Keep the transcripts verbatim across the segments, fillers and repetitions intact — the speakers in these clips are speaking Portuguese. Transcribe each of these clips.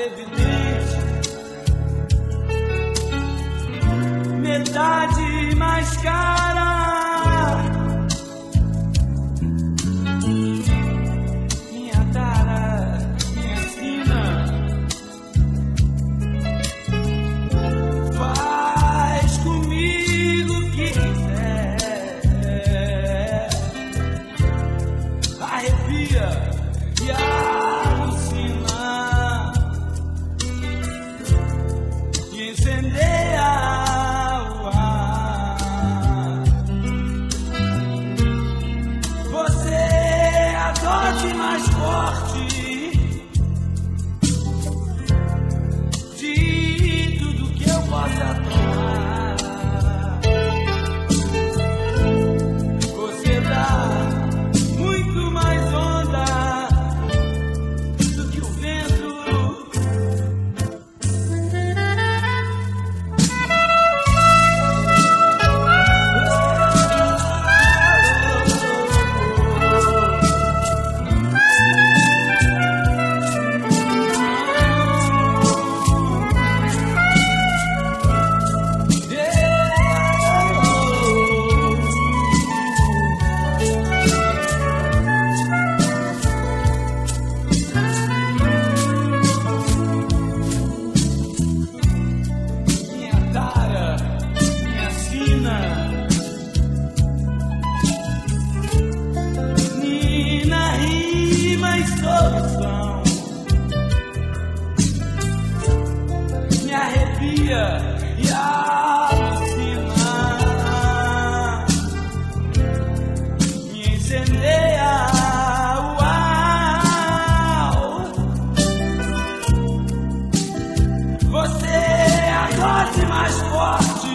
evidente, metade mais cara. Minha tara, minha sina, faz comigo o que quiser, arrepia e alucina e incendeia o ar. Você é a dose mais forte de tudo que eu possa tomar. Você dá muito mais onda do que o vento. Minha tara, minha sina, Nina rima e solução, me arrepia e alucina, me incendeia o ar. Você é a dose mais forte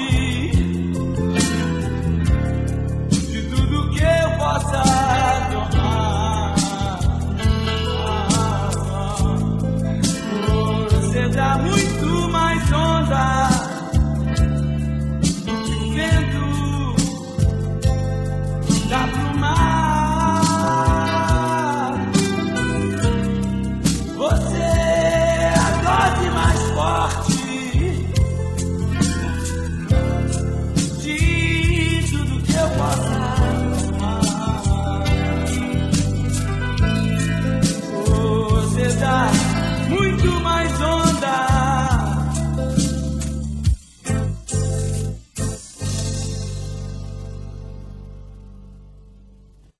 de tudo que eu possa tomar. Você dá muito mais onda do que o vento dá pro mar. Você é a dose mais forte de tudo que eu possa tomar. Você dá muito mais onda